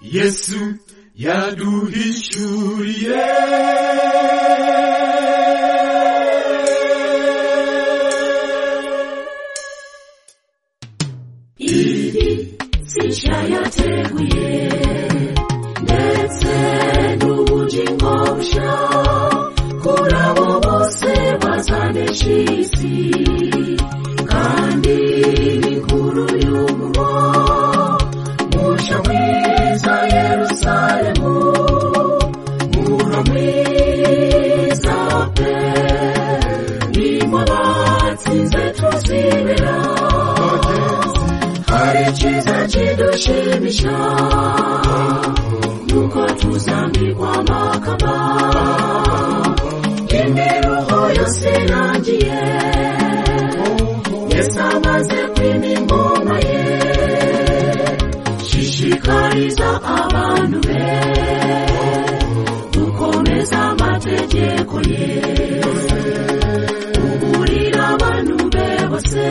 Yesu yaduhishuriye iri sisha yateguye ndetse n'ubugingo busha kuri abo bose bazanesha isi kandi n'inkuru y'umurwa musha mwiza Yerusalemu murwa mwiza pe nimwe batsinze tuzibera hari icyiza kidushimisha nuko tuzambikwa amakamba imiruho yose irangiye Yesu amaze kwima ingoma ye shishikariza abantu be gukomeza amategeko ye uburira abantu be bose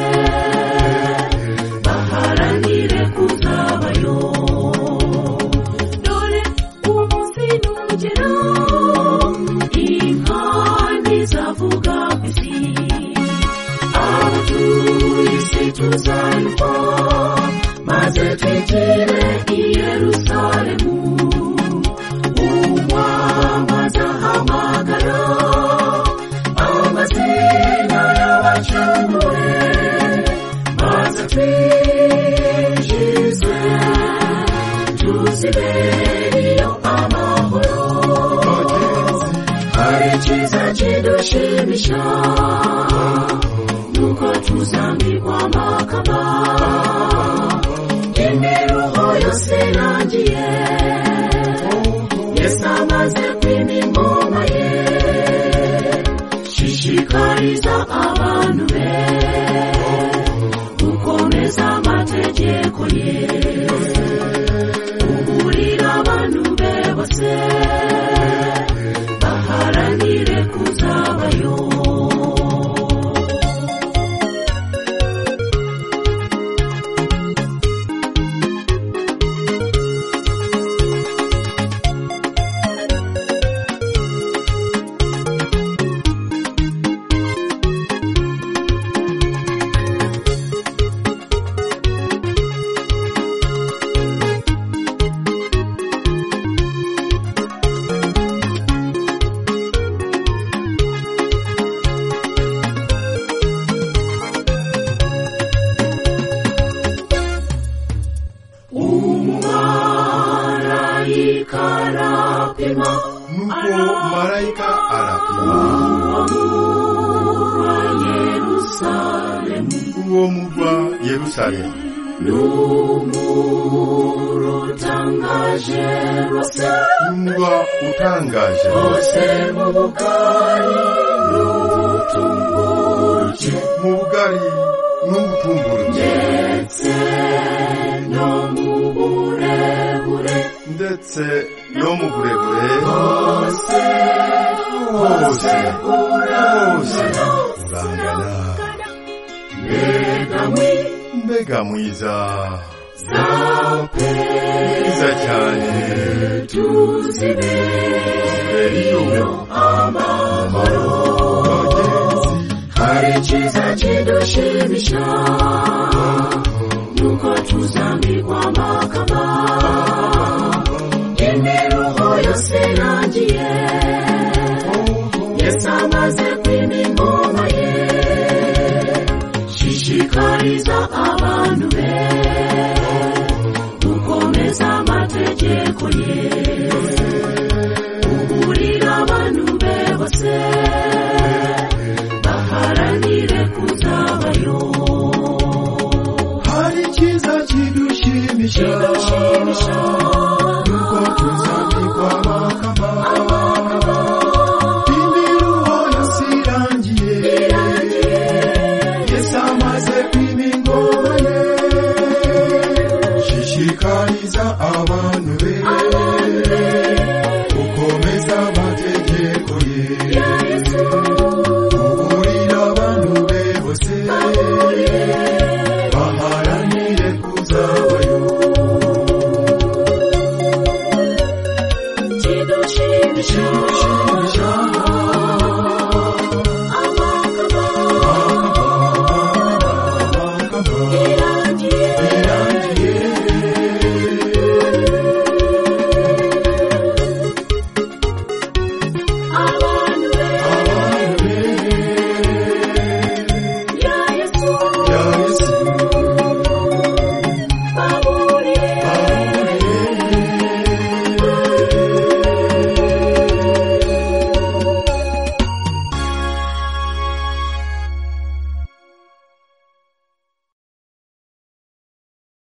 baharanire kuzabayo dore umunsi nugera inkandi zavuga ku isi abatuye isi tuzayumva maze twigire i Yerusalemu umwami azahamagara amazina y'abacunguwe maze twinjizwe tuziberiyo amahoro hari icyiza kidushimisha nuko tuzambikwa amakamba imiruho yose irangiye Yesu amaze kwima ingoma ye shishikariza abantu be gukomeza amategeko ye uburira abantu be bose baharanire kuzabayo Malaika arapima uwo mugwa Yerusalemu n'umuro utangaje rwose umugwa utangaje rwose mu bugari n'ubutumburuke ndetse no mu burebure hose urangana mbega mwiza mwiza cyane tuziberiyo amahoro hari icyiza kidushimisha nuko tuzambikwa amakamba imiruho yose irangiye Yesu amaze kwima ingoma ye shishikariza abantu be gukomeza amategeko ye uburira abantu be bose baharanire kuzabayo hari icyiza kidushimisha nuko tuzambikwa amakamba imiruho yose irangiye Yesu amaze kwima ingoma ye shishikariza abantu be gukomeza amategeko ye uburira abantu be bose